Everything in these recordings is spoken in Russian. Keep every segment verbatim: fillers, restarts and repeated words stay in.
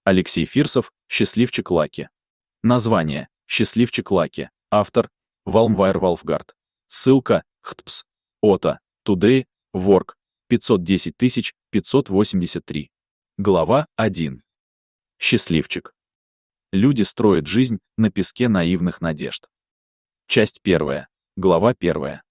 Алексей Фирсов, «Счастливчик Лаки». Название: «Счастливчик Лаки». Автор: Валмвайр Валфгард. Ссылка: хтпс. Ота. Today. Work. пятьсот десять тысяч пятьсот восемьдесят три. Глава один. Счастливчик. Люди строят жизнь на песке наивных надежд. Часть первая. Глава первая.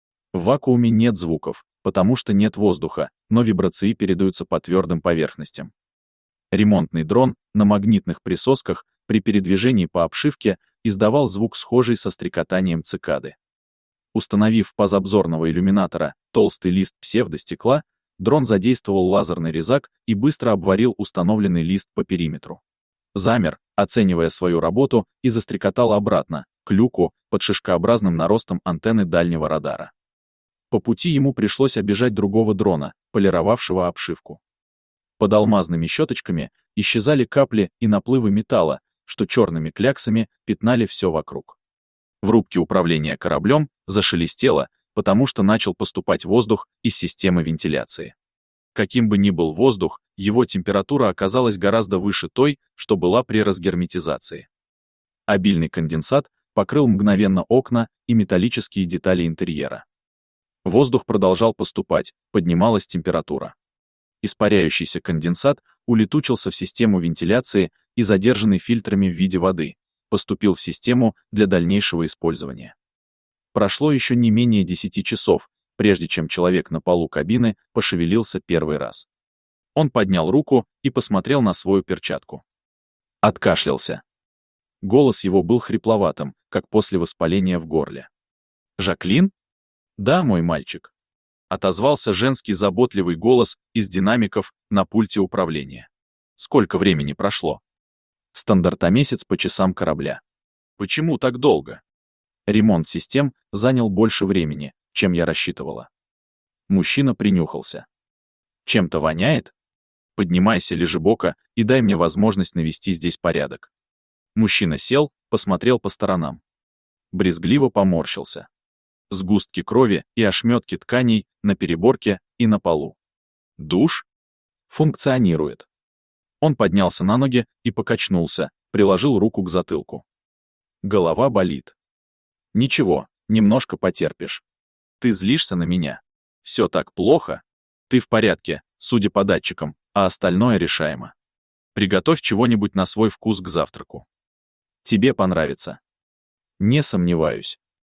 В вакууме нет звуков, потому что нет воздуха, но вибрации передаются по твердым поверхностям. Ремонтный дрон на магнитных присосках при передвижении по обшивке издавал звук, схожий со стрекотанием цикады. Установив в паз обзорного иллюминатора толстый лист псевдостекла, дрон задействовал лазерный резак и быстро обварил установленный лист по периметру. Замер, оценивая свою работу, и застрекотал обратно, к люку, под шишкообразным наростом антенны дальнего радара. По пути ему пришлось обижать другого дрона, полировавшего обшивку. Под алмазными щеточками исчезали капли и наплывы металла, что черными кляксами пятнали все вокруг. В рубке управления кораблем зашелестело, потому что начал поступать воздух из системы вентиляции. Каким бы ни был воздух, его температура оказалась гораздо выше той, что была при разгерметизации. Обильный конденсат покрыл мгновенно окна и металлические детали интерьера. Воздух продолжал поступать, поднималась температура. Испаряющийся конденсат улетучился в систему вентиляции и, задержанный фильтрами в виде воды, поступил в систему для дальнейшего использования. Прошло еще не менее десяти часов, прежде чем человек на полу кабины пошевелился первый раз. Он поднял руку и посмотрел на свою перчатку. Откашлялся. Голос его был хрипловатым, как после воспаления в горле. «Жаклин?» «Да, мой мальчик», — отозвался женский заботливый голос из динамиков на пульте управления. «Сколько времени прошло?» Стандартомесяц по часам корабля. «Почему так долго?» «Ремонт систем занял больше времени, чем я рассчитывала». Мужчина принюхался. «Чем-то воняет? Поднимайся, лежебока, и дай мне возможность навести здесь порядок». Мужчина сел, посмотрел по сторонам. Брезгливо поморщился. Сгустки крови и ошметки тканей на переборке и на полу. Душ? Функционирует. Он поднялся на ноги и покачнулся, приложил руку к затылку. Голова болит. Ничего, немножко потерпишь. Ты злишься на меня? Все так плохо? Ты в порядке, судя по датчикам, а остальное решаемо. Приготовь чего-нибудь на свой вкус к завтраку. Тебе понравится. Не сомневаюсь.